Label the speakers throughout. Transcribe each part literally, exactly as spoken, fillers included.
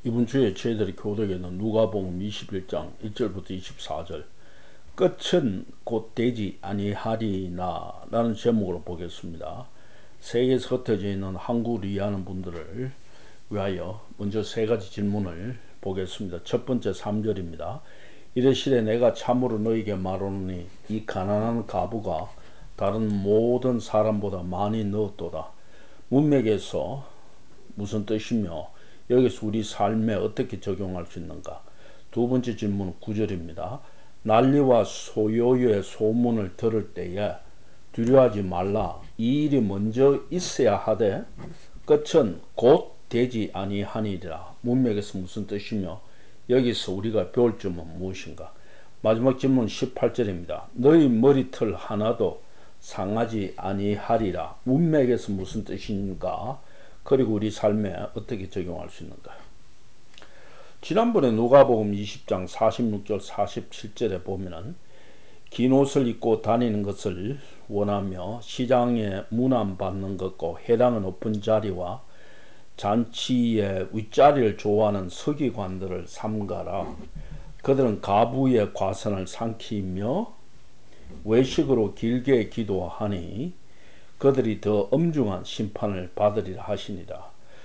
Speaker 1: 이번 주에 저희들이 교독에는 누가복음 이십일 장 일 절부터 이십사 절 끝은 곧 되지 아니하리나 라는 제목으로 보겠습니다. 세계에서 흩어져 있는 한국을 이해하는 분들을 위하여 먼저 세 가지 질문을 보겠습니다. 첫 번째 삼 절입니다. 이르시되 내가 참으로 너희에게 말하노니 이 가난한 과부가 다른 모든 사람보다 많이 넣었도다. 문맥에서 무슨 뜻이며 여기서 우리 삶에 어떻게 적용할 수 있는가. 두 번째 질문은 구 절입니다. 난리와 소요의 소문을 들을 때에 두려워하지 말라. 이 일이 먼저 있어야 하되 끝은 곧 되지 아니하니라. 문맥에서 무슨 뜻이며 여기서 우리가 배울 점은 무엇인가. 마지막 질문 십팔 절입니다. 너희 머리털 하나도 상하지 아니하리라. 문맥에서 무슨 뜻인가, 그리고 우리 삶에 어떻게 적용할 수 있는가. 지난번에 누가복음 이십 장 사십육 절 사십칠 절에 보면은 긴 옷을 입고 다니는 것을 원하며 시장에 문안받는 것과 해당은 높은 자리와 잔치의 윗자리를 좋아하는 서기관들을 삼가라. 그들은 가부의 과선을 삼키며 외식으로 길게 기도하니 그들이 더 엄중한 심판을 받으리라 하시니라.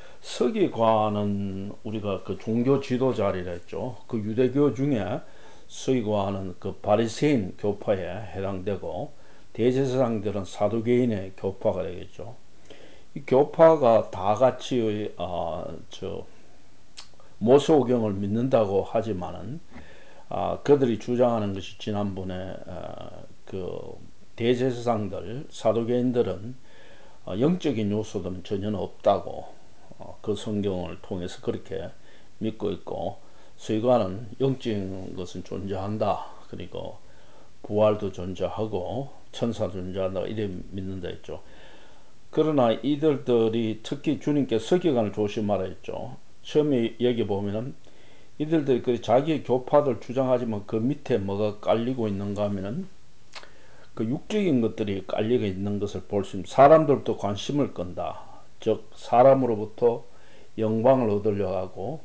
Speaker 1: 서기관은 우리가 그 종교 지도자리라 했죠. 그 유대교 중에 서기관은 그 바리새인 교파에 해당되고 대제사장들은 사두개인의 교파가 되겠죠. 이 교파가 다 같이 어, 저 모세오경을 믿는다고 하지만은 아, 그들이 주장하는 것이 지난번에 어, 그 대제사장들 사두개인들은 어, 영적인 요소들은 전혀 없다고 어, 그 성경을 통해서 그렇게 믿고 있고, 서기관은 영적인 것은 존재한다, 그리고 부활도 존재하고 천사 존재한다 이래 믿는다 했죠. 그러나 이들들이 특히 주님께 서기관을 조심하라 했죠. 처음에 여기 보면은 이들들이 그 자기의 교파들 주장하지만 그 밑에 뭐가 깔리고 있는가 하면은 그 육적인 것들이 깔려 있는 것을 볼 수 있습니다. 사람들도 관심을 끈다. 즉 사람으로부터 영광을 얻으려 하고,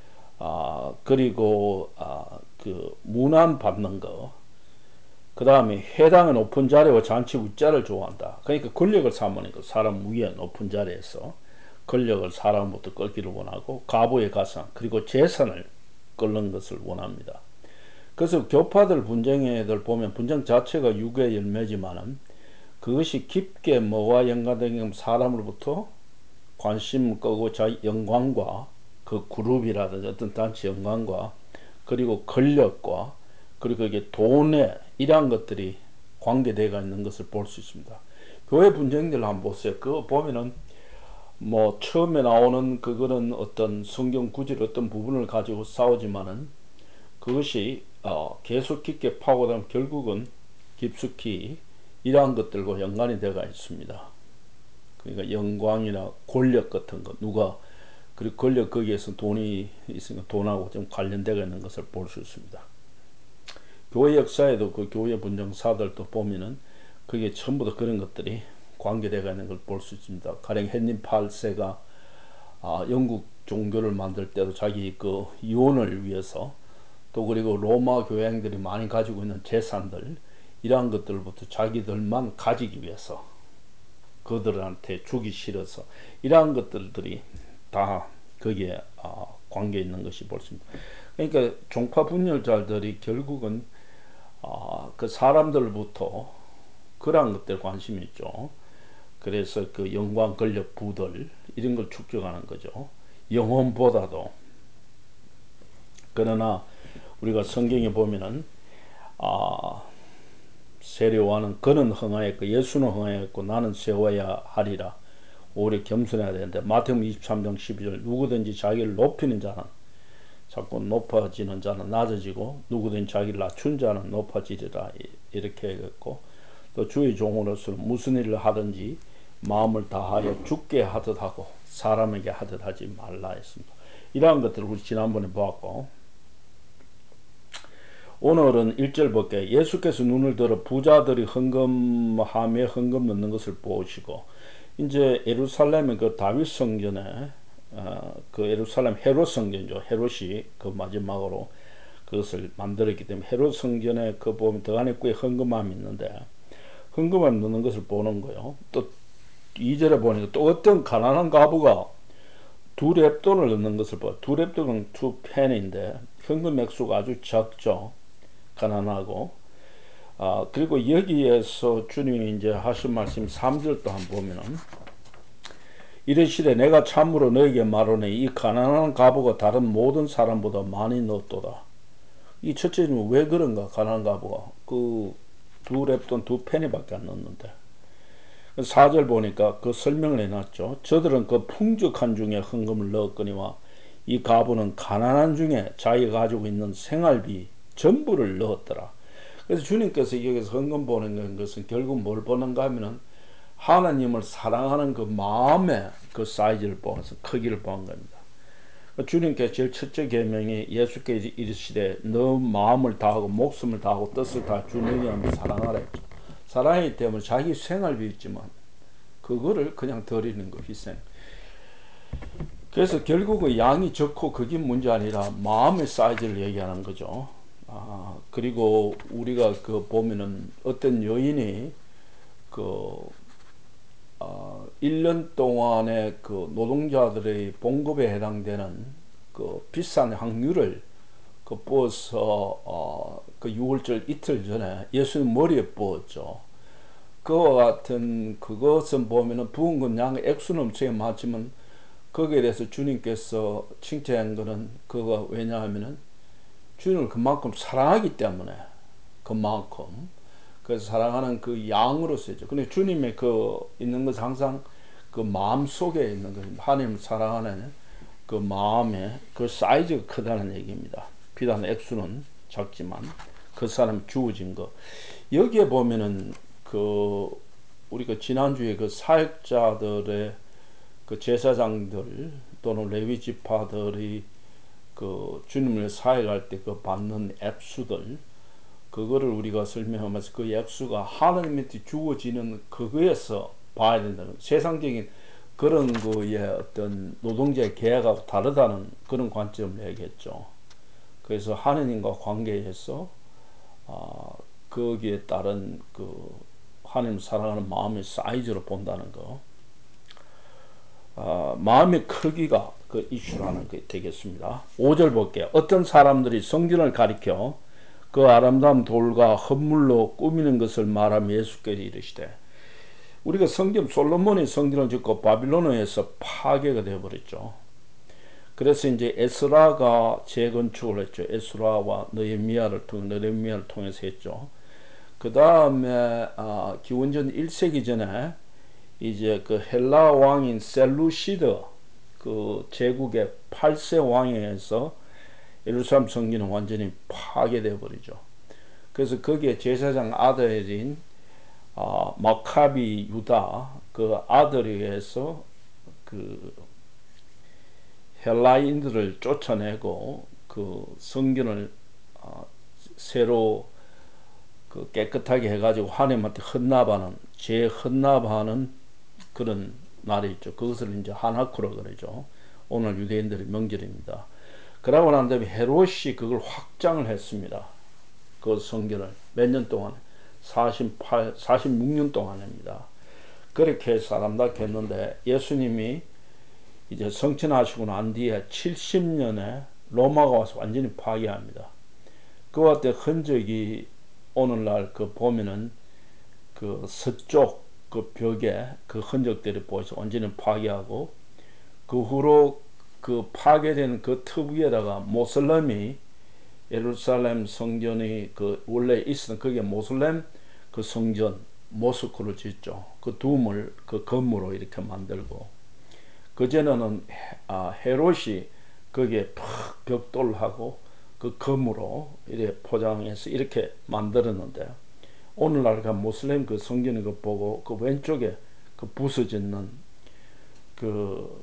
Speaker 1: 아 그리고 아 그 문안 받는 거, 그 다음에 해당의 높은 자리와 잔치 윗자를 좋아한다. 그러니까 권력을 삼으니까 사람 위에 높은 자리에서 권력을 사람부터 끌기를 원하고, 가부의 가상 그리고 재산을 끌는 것을 원합니다. 그래서 교파들 분쟁에들 보면 분쟁 자체가 육의 열매지만은 그것이 깊게 뭐와 연관되면 사람으로부터 관심을 끄고 자기 영광과 그 그룹이라든지 어떤 단체 영광과 그리고 권력과 그리고 이게 돈에 이러한 것들이 관계되어 있는 것을 볼 수 있습니다. 교회 분쟁들 한번 보세요. 그거 보면은 뭐 처음에 나오는 그거는 어떤 성경 구절 어떤 부분을 가지고 싸우지만은 그것이 어 계속 깊게 파고들면 결국은 깊숙이 이러한 것들과 연관이 되어 있습니다. 그러니까 영광이나 권력 같은 것, 누가 그리고 권력 거기에서 돈이 있으니까 돈하고 좀 관련되어 있는 것을 볼 수 있습니다. 교회 역사에도 그 교회 분쟁사들도 보면은 그게 전부 다 그런 것들이 관계되어 있는 걸 볼 수 있습니다. 가령 헨리 팔 세가 아, 영국 종교를 만들 때도 자기 그 이혼을 위해서, 또 그리고 로마 교양들이 많이 가지고 있는 재산들 이러한 것들부터 자기들만 가지기 위해서 그들한테 주기 싫어서 이러한 것들이 다 거기에 어, 관계 있는 것이 볼 수 있습니다. 그러니까 종파 분열자들이 결국은 어, 그 사람들부터 그러한 것들 관심이 있죠. 그래서 그 영광, 권력, 부들 이런 걸 축적하는 거죠. 영혼보다도. 그러나 우리가 성경에 보면은 아, 세례요한은 그는 흥하였고 예수는 흥하였고 나는 세워야 하리라. 오히려 겸손해야 되는데 마태복음 이십삼 장 십이 절 누구든지 자기를 높이는 자는 자꾸 높아지는 자는 낮아지고 누구든지 자기를 낮춘 자는 높아지리라 이렇게 했고, 또 주의 종으로서는 무슨 일을 하든지 마음을 다하여 주께 하듯 하고 사람에게 하듯 하지 말라 했습니다. 이러한 것들을 우리 지난번에 보았고, 오늘은 일 절 볼게요. 예수께서 눈을 들어 부자들이 헌금함에 헌금 넣는 것을 보시고, 이제 예루살렘의 그 다윗 성전에 어, 그 예루살렘 헤롯 성전이죠. 헤롯이 그 마지막으로 그것을 만들었기 때문에 헤롯 성전에 그 보면 더 안에 꽤 헌금함이 있는데 헌금함 넣는 것을 보는 거예요. 또 이 절에 보니까 또 어떤 가난한 과부가 두 렙돈을 넣는 것을 봐요. 두 렙돈은 두 펜인데 현금 액수가 아주 적죠. 가난하고. 아, 그리고 여기에서 주님이 이제 하신 말씀 삼 절도 한번 보면은 이르시되 내가 참으로 너에게 말하노니 이 가난한 과부가 다른 모든 사람보다 많이 넣었도다. 이 첫째는 왜 그런가? 가난한 과부가 그 두 렙돈 두 페니밖에 안 넣었는데 사 절 보니까 그 설명을 해놨죠. 저들은 그 풍족한 중에 헌금을 넣었거니와 이 과부는 가난한 중에 자기가 가지고 있는 생활비 전부를 넣었더라. 그래서 주님께서 여기서 헌금 보는 것은 결국 뭘 보는가 하면은 하나님을 사랑하는 그 마음의 그 사이즈를 보면서 크기를 보는 겁니다. 주님께서 제일 첫째 계명이 예수께서 이르시되 너 마음을 다하고 목숨을 다하고 뜻을 다 주 너희 하나님을 사랑하라 했죠. 사랑이기 때문에 자기 생활비 있지만 그거를 그냥 드리는 거 희생. 그래서 결국은 양이 적고 그게 문제 아니라 마음의 사이즈를 얘기하는 거죠. 아, 그리고 우리가 그 보면은 어떤 여인이 그 어, 일 년 동안의 그 노동자들의 봉급에 해당되는 그 비싼 확률을 그 부어서 어, 그 유월절 이틀 전에 예수님 머리에 부었죠. 그와 같은 그것은 보면은 부은 건 양 액수는 엄청 많지만 거기에 대해서 주님께서 칭찬한 거는 그거 왜냐하면은 주님을 그만큼 사랑하기 때문에 그만큼 그래서 사랑하는 그 양으로서죠. 근데 주님의 그 있는 것은 항상 그 마음 속에 있는 거 하나님을 사랑하는 그 마음의 그 사이즈가 크다는 얘기입니다. 비단 액수는 작지만 그 사람이 주어진 거 여기에 보면은 그 우리가 지난주에 그 사역자들의 그 제사장들 또는 레위 지파들이 그 주님을 사역할 때 그 받는 액수들 그거를 우리가 설명하면서 그 액수가 하나님한테 주어지는 그거에서 봐야 된다는 세상적인 그런 거의 어떤 노동자의 계약하고 다르다는 그런 관점을 얘기했죠. 그래서 하나님과 관계에서 아, 거기에 따른 그 하나님 사랑하는 마음의 사이즈로 본다는 거. 아, 마음의 크기가 그 이슈라는 게 되겠습니다. 오 절 볼게요. 어떤 사람들이 성전을 가리켜 그 아름다운 돌과 헌물로 꾸미는 것을 말하며 예수께서 이르시되 우리가 성전 솔로몬이 성전을 짓고 바빌론에서 파괴가 되어버렸죠. 그래서 이제 에스라가 재건축을 했죠. 에스라와 느헤미야를 통해 느헤미야를 통해서 했죠. 그 다음에 아, 기원전 일 세기 전에 이제 그 헬라 왕인 셀루시드 그 제국의 팔 세 왕에 의해서 예루살렘 성전은 완전히 파괴되어 버리죠. 그래서 거기에 제사장 아들인 아, 마카비 유다 그 아들에 의해서 그 헬라인들을 쫓아내고 그 성전을 아, 새로 그 깨끗하게 해가지고 하나님한테 헌납하는 재헌납하는 그런 날이 있죠. 그것을 이제 하나쿠라 그러죠. 오늘 유대인들의 명절입니다. 그러고 난 다음에 헤롯이 그걸 확장을 했습니다. 그 성전을 몇 년 동안 사십팔, 사십육 년 동안입니다. 그렇게 해서 아름답게 했는데 예수님이 이제 성천하시고 난 뒤에 칠십 년에 로마가 와서 완전히 파괴합니다. 그와 같은 흔적이 오늘날 그 보면은 그 서쪽 그 벽에 그 흔적들이 보여서 완전히 파괴하고 그 후로 그 파괴된 그 틈 위에다가 모슬렘이 예루살렘 성전이 그 원래 있었던 그게 모슬렘 그 성전 모스크를 짓죠. 그 둠을 그 건물로 이렇게 만들고 그전에는 아, 헤롯이 거기에 팍 벽돌하고 그 금으로 이렇게 포장해서 이렇게 만들었는데 오늘날 그 모슬렘 그 성전을 그 보고 그 왼쪽에 그 부서지는 그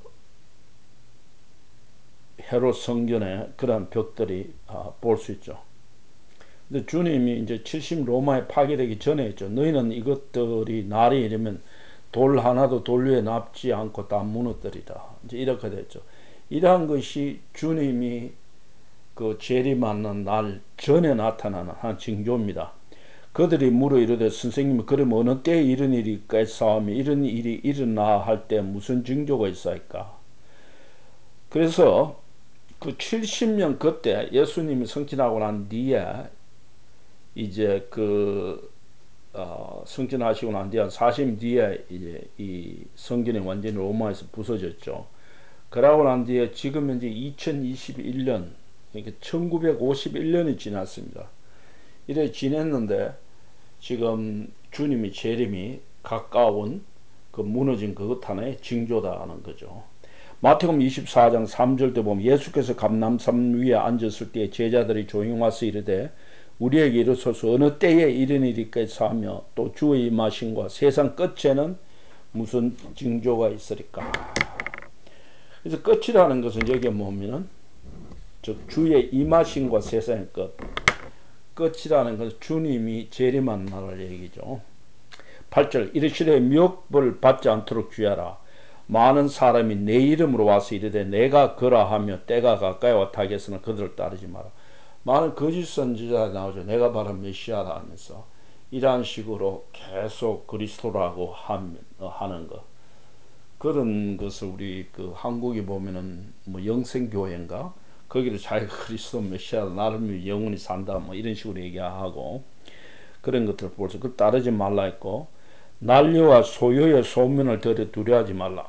Speaker 1: 헤롯 성전의 그런 벽들이 아, 볼 수 있죠. 근데 주님이 이제 칠십 로마에 파괴되기 전에 했죠. 너희는 이것들이 날이 이르면 돌 하나도 돌 위에 납지 않고 다 무너뜨리다. 이제 이렇게 됐죠. 이러한 것이 주님이 그 재림하는 날 전에 나타나는 한 징조입니다. 그들이 물어 이르되 선생님 그럼 어느 때에 이런 일이 있사오며 이런 일이 일어나 할 때 무슨 징조가 있사이까. 그래서 그 칠십 년 그때 예수님이 성취하고 난 뒤에 이제 그 어, 성전하시고 난 뒤에 사십 년 뒤에 이제 이 성전이 완전히 로마에서 부서졌죠. 그러고 난 뒤에 지금 현재 이천이십일 년, 그러니까 천구백오십일 년이 지났습니다. 이래 지냈는데 지금 주님이 재림이 가까운 그 무너진 그것 하나의 징조다는 거죠. 마태복음 이십사 장 삼 절 때 보면 예수께서 감람산 위에 앉았을 때 제자들이 조용히 와서 이르되 우리에게 이르소서 어느 때에 이런 일이 있겠사 하며 또 주의 임하심과 세상 끝에는 무슨 징조가 있으리까. 그래서 끝이라는 것은 여기에 보면은 즉 주의 임하심과 세상의 끝. 끝이라는 것은 주님이 재림한 날을 얘기죠. 팔 절 이르시되 미혹을 받지 않도록 주의하라. 많은 사람이 내 이름으로 와서 이르되 내가 그라하며 때가 가까이 왔다 하겠으나 그들을 따르지 마라. 많은 거짓 선지자가 나오죠. 내가 바로 메시아라 하면서 이러한 식으로 계속 그리스도라고 하는 것. 그런 것을 우리 그 한국에 보면은 뭐 영생교회인가 거기를 자기가 그리스도 메시아 나름 영원히 산다 뭐 이런 식으로 얘기하고 그런 것들을 볼수 그걸 따르지 말라 했고 난리와 소요의 소문을 들어 두려워하지 말라.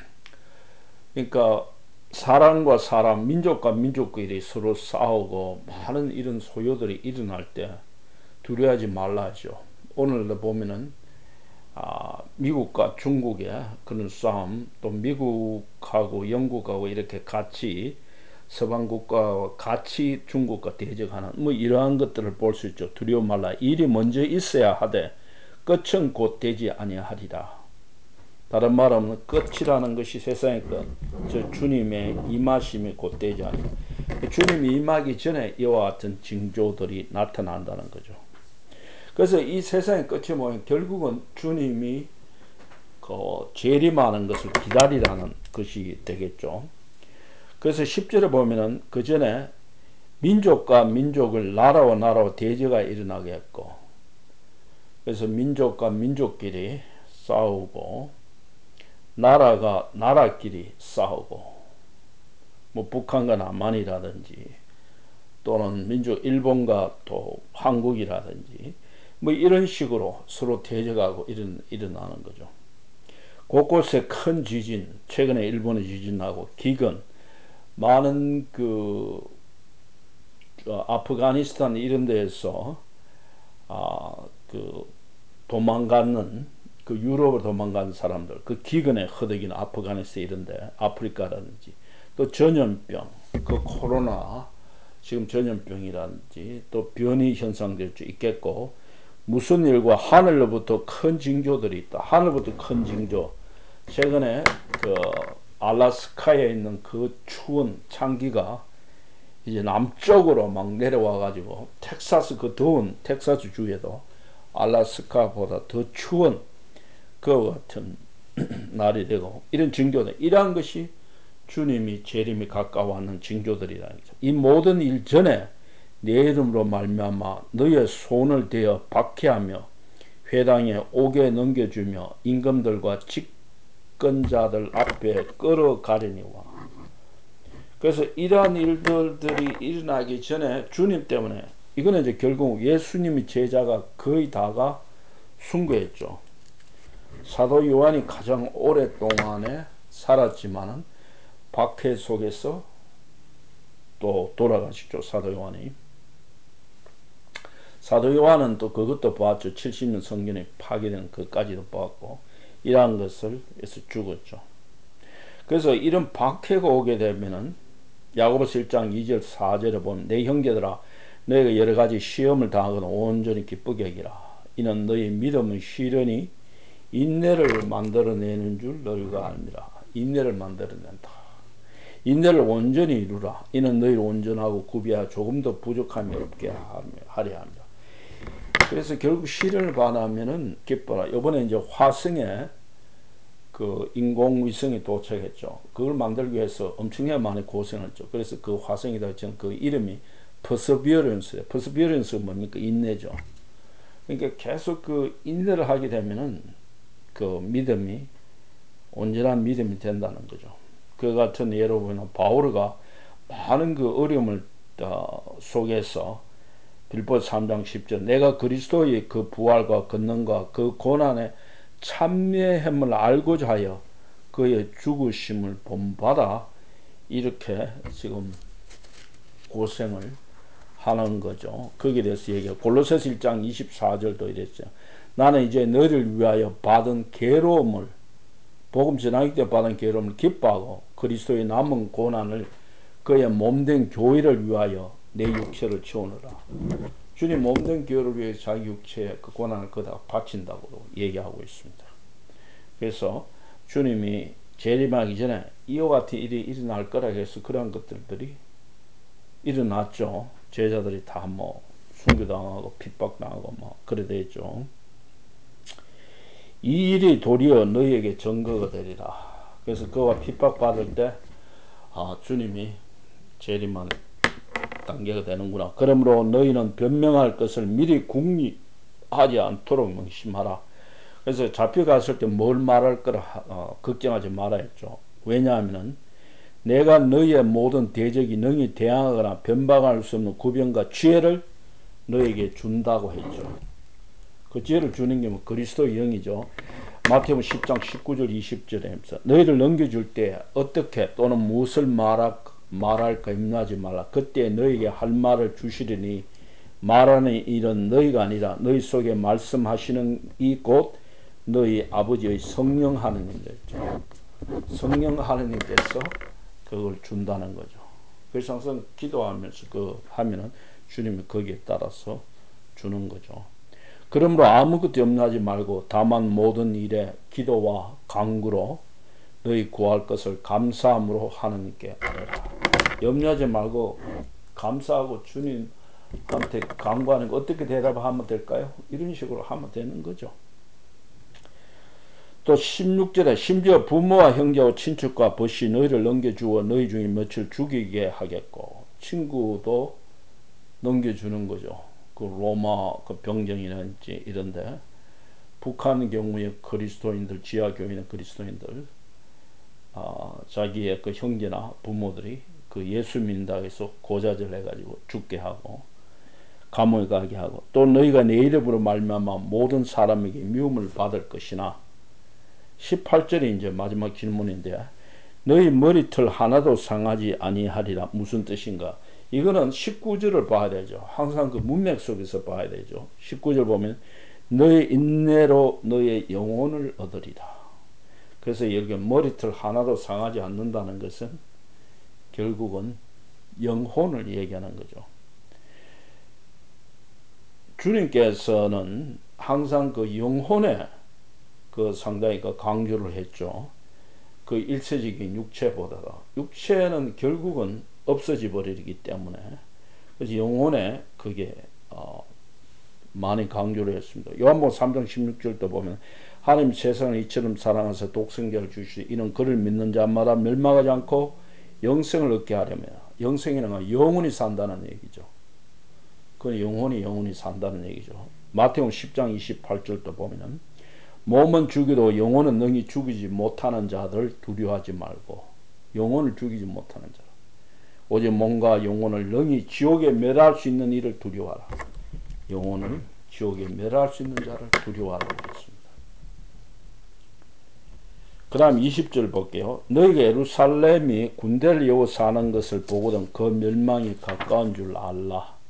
Speaker 1: 그러니까 사람과 사람, 민족과 민족끼리 서로 싸우고 많은 이런 소요들이 일어날 때 두려워하지 말라 하죠. 오늘도 보면은 아, 미국과 중국의 그런 싸움, 또 미국하고 영국하고 이렇게 같이 서방 국가와 같이 중국과 대적하는 뭐 이러한 것들을 볼 수 있죠. 두려워 말라. 일이 먼저 있어야 하되 끝은 곧 되지 아니하리라. 다른 말하면 끝이라는 것이 세상의 끝, 저 주님의 임하심이 곧 되지 아니하리라. 주님이 임하기 전에 이와 같은 징조들이 나타난다는 거죠. 그래서 이 세상의 끝이 뭐냐 결국은 주님이 그 재림하는 것을 기다리라는 것이 되겠죠. 그래서 십 절에 보면은 그 전에 민족과 민족을 나라와 나라와 대제가 일어나게 했고 그래서 민족과 민족끼리 싸우고 나라가 나라끼리 싸우고 뭐 북한과 남한이라든지 또는 민족 일본과 또 한국이라든지 뭐 이런 식으로 서로 대적하고 일어나는 거죠. 곳곳에 큰 지진, 최근에 일본의 지진 나고 기근, 많은 그 아프가니스탄 이런 데에서 아, 그 도망가는 그 유럽으로 도망가는 사람들, 그 기근에 허덕이는 아프가니스탄 이런데 아프리카라든지 또 전염병, 그 코로나 지금 전염병이라든지 또 변이 현상들 있겠고 무슨 일과 하늘로부터 큰 징조들이 있다. 하늘부터 큰 징조. 최근에 그 알라스카에 있는 그 추운 찬기가 이제 남쪽으로 막 내려와 가지고 텍사스 그 더운 텍사스 주에도 알라스카보다 더 추운 그와 같은 날이 되고 이런 징조들 이러한 것이 주님이 재림이 가까워하는 징조들이라는 거죠. 이 모든 일 전에 내 이름으로 말미암아 너의 손을 대어 박해하며 회당에 오게 넘겨주며 임금들과 집권자들 앞에 끌어가려니와. 그래서 이러한 일들이 일어나기 전에 주님 때문에 이거는 이제 결국 예수님의 제자가 거의 다가 순교했죠. 사도 요한이 가장 오랫동안에 살았지만은 박해 속에서 또 돌아가시죠. 사도 요한이. 사도 요한은 또 그것도 보았죠. 칠십 년 성전이 파괴된 것까지도 보았고 이러한 것을 해서 죽었죠. 그래서 이런 박해가 오게 되면은 야고보서 일 장 이 절 사 절에 보면 내 형제들아 너희가 여러 가지 시험을 당하거나 온전히 기쁘게 여기라. 이는 너희 믿음은 시련이 인내를 만들어내는 줄 너희가 압니다. 인내를 만들어낸다. 인내를 온전히 이루라. 이는 너희를 온전하고 구비하여 조금도 부족함이 없게 하려 합니다. 그래서 결국 시련을 반하면은 기뻐라. 이번에 이제 화성에 그 그 인공위성이 도착했죠. 그걸 만들기 위해서 엄청나게 많이 고생했죠. 그래서 그 화성이다 지금 그 이름이 퍼서비어런스예요. 퍼서비어런스가 뭡니까? 인내죠. 그러니까 계속 그 인내를 하게 되면은 그 믿음이 온전한 믿음이 된다는 거죠. 그 같은 예로 보면 바오르가 많은 그 어려움을 어, 속에서 빌보 삼 장 십 절 내가 그리스도의 그 부활과 권능과 그 고난의 참여함을 알고자 하여 그의 죽으심을 본받아 이렇게 지금 고생을 하는 거죠. 거기에 대해서 얘기해요. 골로새서 일 장 이십사 절도 이랬죠. 나는 이제 너희를 위하여 받은 괴로움을 복음 전하기 때 받은 괴로움을 기뻐하고 그리스도의 남은 고난을 그의 몸된 교회를 위하여 내 육체를 치우느라. 주님 몸된 교회를 위해 자기 육체의 그 고난을 그다 바친다고 얘기하고 있습니다. 그래서 주님이 재림하기 전에 이와 같은 일이 일어날 거라 해서 그런 것들이 일어났죠. 제자들이 다 뭐 순교당하고 핍박당하고 뭐 그래 됐죠. 이 일이 도리어 너희에게 증거가 되리라. 그래서 그와 핍박받을 때 아, 주님이 재림한 단계가 되는구나. 그러므로 너희는 변명할 것을 미리 궁리하지 않도록 명심하라. 그래서 잡혀갔을 때 뭘 말할 거라 어, 걱정하지 말아 했죠. 왜냐하면 내가 너희의 모든 대적이 능히 대항하거나 변방할 수 없는 구변과 지혜를 너희에게 준다고 했죠. 그 지혜를 주는 게 뭐 그리스도의 영이죠. 마태복음 십 장 십구 절 이십 절에 너희를 넘겨줄 때 어떻게 또는 무엇을 말할, 말할까 염려하지 말라. 그때 너희에게 할 말을 주시리니 말하는 일은 너희가 아니라 너희 속에 말씀하시는 이 곧 너희 아버지의 성령 하느님이랬죠. 성령 하느님께서 그걸 준다는 거죠. 그래서 항상 기도하면서 그 하면은 주님이 거기에 따라서 주는 거죠. 그러므로 아무것도 염려하지 말고 다만 모든 일에 기도와 간구로 너희 구할 것을 감사함으로 하나님께 아뢰라. 염려하지 말고 감사하고 주님한테 간구하는 거 어떻게 대답하면 될까요? 이런 식으로 하면 되는 거죠. 또 십육 절에 심지어 부모와 형제와 친척과 벗이 너희를 넘겨주어 너희 중에 며칠 죽이게 하겠고 친구도 넘겨주는 거죠. 그 로마 그 병정이라든지 이런데 북한 경우에 그리스도인들 지하 교인의 그리스도인들 아, 자기의 그 형제나 부모들이 그 예수 믿는다고 해서 고자질 해가지고 죽게 하고 감옥에 가게 하고 또 너희가 내 이름으로 말미암아 모든 사람에게 미움을 받을 것이나 십팔 절이 이제 마지막 질문인데 너희 머리털 하나도 상하지 아니하리라. 무슨 뜻인가? 이거는 십구 절을 봐야 되죠. 항상 그 문맥 속에서 봐야 되죠. 십구 절 보면 너의 인내로 너의 영혼을 얻으리라. 그래서 여기 머리털 하나도 상하지 않는다는 것은 결국은 영혼을 얘기하는 거죠. 주님께서는 항상 그 영혼에 그 상당히 그 강조를 했죠. 그 일체적인 육체보다도 육체는 결국은 없어져 버리기 때문에 그래서 영혼에 그게 어 많이 강조를 했습니다. 요한복음 삼 장 십육 절도 보면 하나님 세상을 이처럼 사랑하사 독생자를 주시니 이는 그를 믿는 자마다 멸망하지 않고 영생을 얻게 하려며 영생이란 영원히 산다는 얘기죠. 그 영혼이 영원히 산다는 얘기죠. 마태복음 십 장 이십팔 절도 보면은 몸은 죽여도 영혼은 능히 죽이지 못하는 자들 두려워하지 말고 영혼을 죽이지 못하는 자 오직 몸과 영혼을 능히 지옥에 멸할 수 있는 일을 두려워하라. 영혼을 지옥에 멸할 수 있는 자를 두려워하라고 했습니다. 그 다음 이십 절 볼게요. 너희가 예루살렘이 군대를 이어 사는 것을 보거든 그 멸망이 가까운 줄 알라.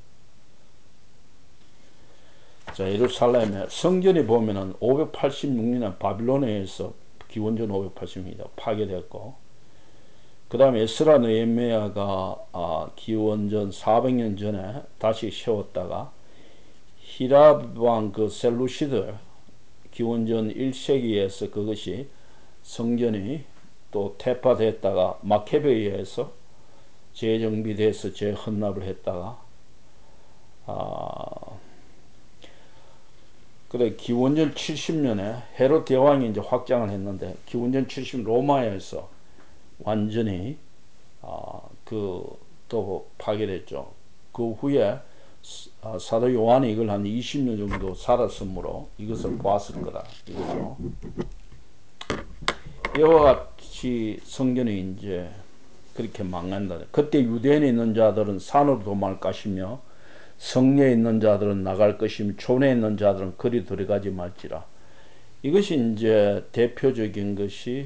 Speaker 1: 자, 예루살렘에 성전이 보면은 오백팔십육 년에 바빌론에 의해서 기원전 오백팔십 년이다 파괴됐고 그 다음에 에스라 느헤미야가 아, 기원전 사백 년 전에 다시 세웠다가 히랍 왕 그 셀루시드 기원전 일 세기에서 그것이 성전이 또 퇴파됐다가 마케베에 의해서 재정비돼서 재헌납을 했다가 아, 그래 기원전 칠십 년에 헤롯 대왕이 이제 확장을 했는데 기원전 칠십 년 로마에서 완전히 아, 그또 파괴됐죠. 그 후에 아, 사도 요한이 이걸 한 이십 년 정도 살았으므로 이것을 보았을 거다 이거죠. 이와 같이 성전이 이제 그렇게 망한다. 그때 유대인에 있는 자들은 산으로 도망할 것이며 성내에 있는 자들은 나갈 것이며 촌에 있는 자들은 거리 들어가지 말지라. 이것이 이제 대표적인 것이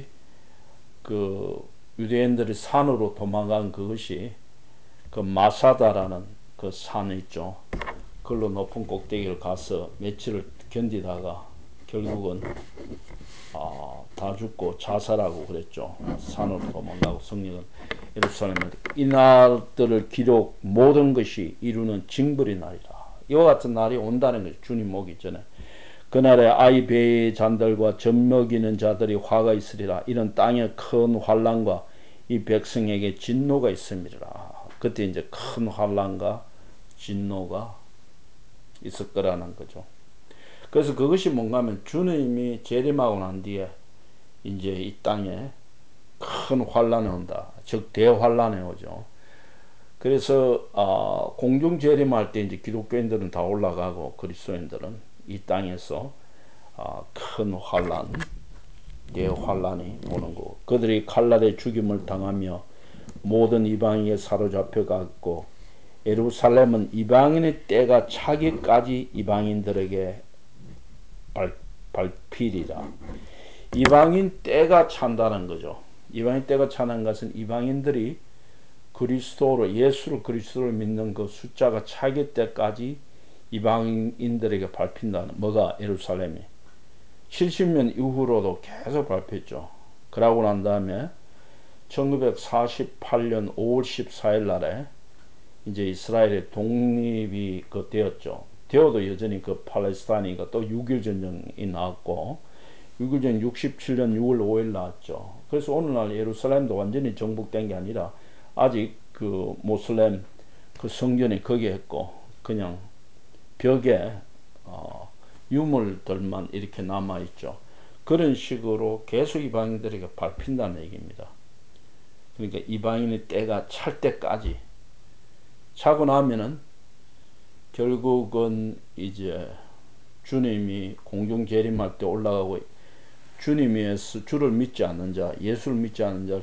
Speaker 1: 그 유대인들이 산으로 도망간 그것이 그 마사다라는 그 산 있죠. 그걸로 높은 꼭대기를 가서 며칠을 견디다가 결국은 아, 다 죽고 자살하고 그랬죠. 산으로 도망가고 성령은 예루살렘에 이날들을 기록 모든 것이 이루는 징벌의 날이라. 이와 같은 날이 온다는 것이 주님 오기 전에. 그날에 아이 배의 잔들과 젖 먹이는 자들이 화가 있으리라. 이런 땅에 큰 환난과 이 백성에게 진노가 있음이라. 그때 이제 큰 환난과 진노가 있을 거라는 거죠. 그래서 그것이 뭔가 하면 주님이 재림하고 난 뒤에 이제 이 땅에 큰 환란이 온다. 즉 대환란이 오죠. 그래서 어, 공중 재림할 때 이제 기독교인들은 다 올라가고 그리스도인들은 이 땅에서 어, 큰 환란, 대환란이 오는 거. 그들이 칼날에 죽임을 당하며 모든 이방인에 사로잡혀 갔고 예루살렘은 이방인의 때가 차기까지 이방인들에게 발, 밟히리라. 이방인 때가 찬다는 거죠. 이방인 때가 차는 것은 이방인들이 그리스도로 예수를 그리스도를 믿는 그 숫자가 차기 때까지 이방인들에게 밟힌다는 뭐가 예루살렘이 칠십 년 이후로도 계속 밟혔죠. 그러고 난 다음에 천구백사십팔 년 오월 십사일 날에 이제 이스라엘의 독립이 그 되었죠. 되어도 여전히 그 팔레스타인이가 또 육일 전쟁이 나왔고 육일 전쟁 육십칠 년 유월 오일 나왔죠. 그래서 오늘날 예루살렘도 완전히 정복된 게 아니라 아직 그 모슬렘 그 성전이 거기에 있고 그냥 벽에 어, 유물들만 이렇게 남아있죠. 그런 식으로 계속 이방인들에게 밟힌다는 얘기입니다. 그러니까 이방인의 때가 찰 때까지 차고 나면은 결국은 이제 주님이 공중 재림할 때 올라가고 주님이 주를 믿지 않는 자, 예수를 믿지 않는 자를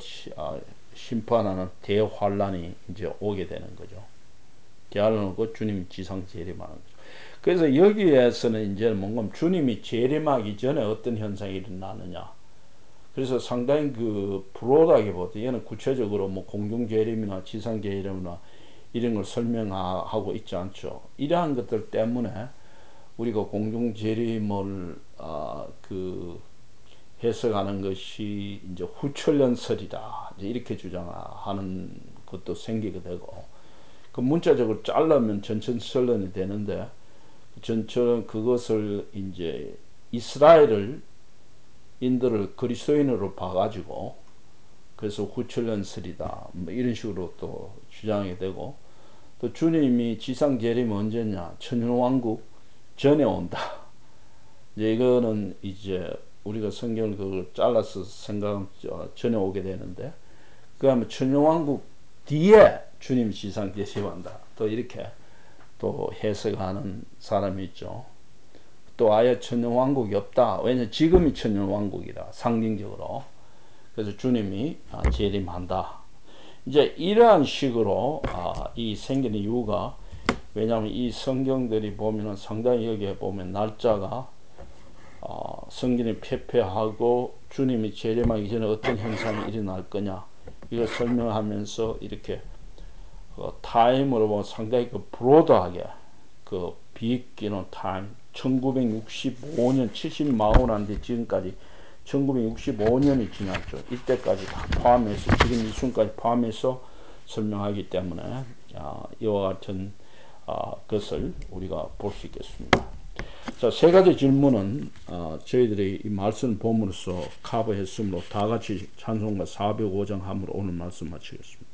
Speaker 1: 심판하는 대환란이 이제 오게 되는 거죠. 대환란 오고 주님이 지상 재림하는 거죠. 그래서 여기에서는 이제 뭔가 주님이 재림하기 전에 어떤 현상이 일어나느냐. 그래서 상당히 그 브로드하게보다 얘는 구체적으로 뭐 공중 재림이나 지상 재림이나 이런 걸 설명하고 있지 않죠. 이러한 것들 때문에 우리가 공중 재림을 아, 그 해석하는 것이 이제 후천년설이다 이렇게 주장하는 것도 생기게 되고 그 문자적으로 잘라면 전천설론이 되는데 전천 그것을 이제 이스라엘을 인들을 그리스도인으로 봐가지고 그래서 후천년설이다 뭐 이런 식으로 또 주장이 되고 또 주님이 지상 재림이 언제냐 천년왕국 전에 온다. 이제 이거는 이제 우리가 성경을 그걸 잘라서 생각 전에 오게 되는데 그 다음에 천년왕국 뒤에 주님 지상 재림한다. 또 이렇게 또 해석하는 사람이 있죠. 또 아예 천년왕국이 없다. 왜냐면 지금이 천년왕국이다. 상징적으로. 그래서 주님이 재림한다. 이제 이러한 식으로 이 생기는 이유가 왜냐하면 이 성경들이 보면은 상당히 여기에 보면 날짜가 어, 성경이 폐폐하고 주님이 재림하기 전에 어떤 현상이 일어날 거냐 이걸 설명하면서 이렇게 어, 타임으로 보면 상당히 그 브로드하게 그 비익기는 타임 천구백육십오 년 칠십 마흔한 뒤 지금까지 천구백육십오 년이 지났죠. 이때까지 다 포함해서 지금 이 순까지 포함해서 설명하기 때문에 아, 이와 같은 아, 것을 우리가 볼 수 있겠습니다. 자, 세 가지 질문은 어, 저희들이 이 말씀 본문으로서 커버했으므로 다 같이 찬송가 사백오 장 함으로 오늘 말씀 마치겠습니다.